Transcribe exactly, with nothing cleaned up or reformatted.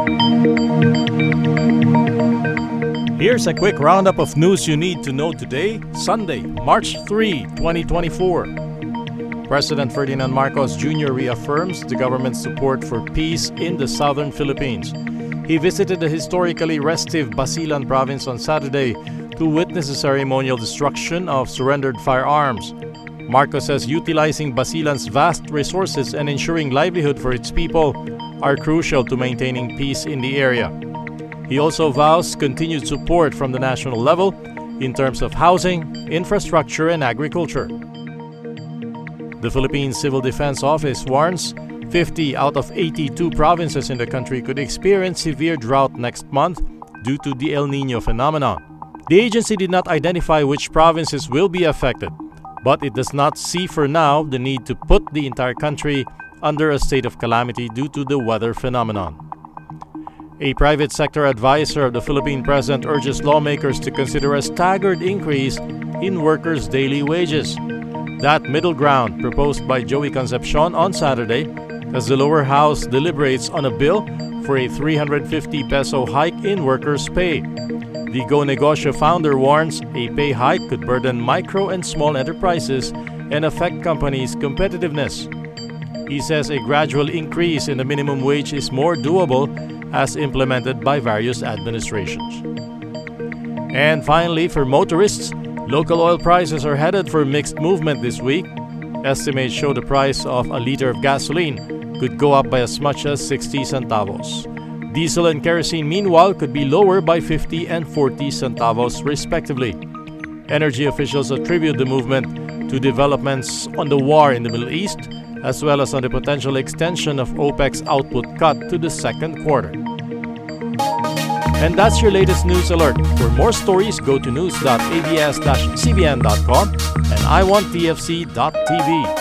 Here's a quick roundup of news you need to know today, Sunday, March third, twenty twenty-four. President Ferdinand Marcos Junior reaffirms the government's support for peace in the southern Philippines. He visited the historically restive Basilan province on Saturday to witness the ceremonial destruction of surrendered firearms. Marcos says utilizing Basilan's vast resources and ensuring livelihood for its people are crucial to maintaining peace in the area. He also vows continued support from the national level in terms of housing, infrastructure, and agriculture. The Philippine Civil Defense Office warns fifty out of eighty-two provinces in the country could experience severe drought next month due to the El Niño phenomenon. The agency did not identify which provinces will be affected, but it does not see for now the need to put the entire country under a state of calamity due to the weather phenomenon. A private sector advisor of the Philippine president urges lawmakers to consider a staggered increase in workers' daily wages. That middle ground proposed by Joey Concepcion on Saturday as the lower house deliberates on a bill for a three hundred fifty peso hike in workers' pay. The Go Negosyo founder warns a pay hike could burden micro and small enterprises and affect companies' competitiveness. He says a gradual increase in the minimum wage is more doable as implemented by various administrations. And finally, for motorists, local oil prices are headed for mixed movement this week. Estimates show the price of a liter of gasoline could go up by as much as sixty centavos. Diesel and kerosene, meanwhile, could be lower by fifty and forty centavos respectively. Energy officials attribute the movement to developments on the war in the Middle East, as well as on the potential extension of OPEC's output cut to the second quarter. And that's your latest news alert. For more stories, go to news dot a b s dash c b n dot com and i want t f c dot t v.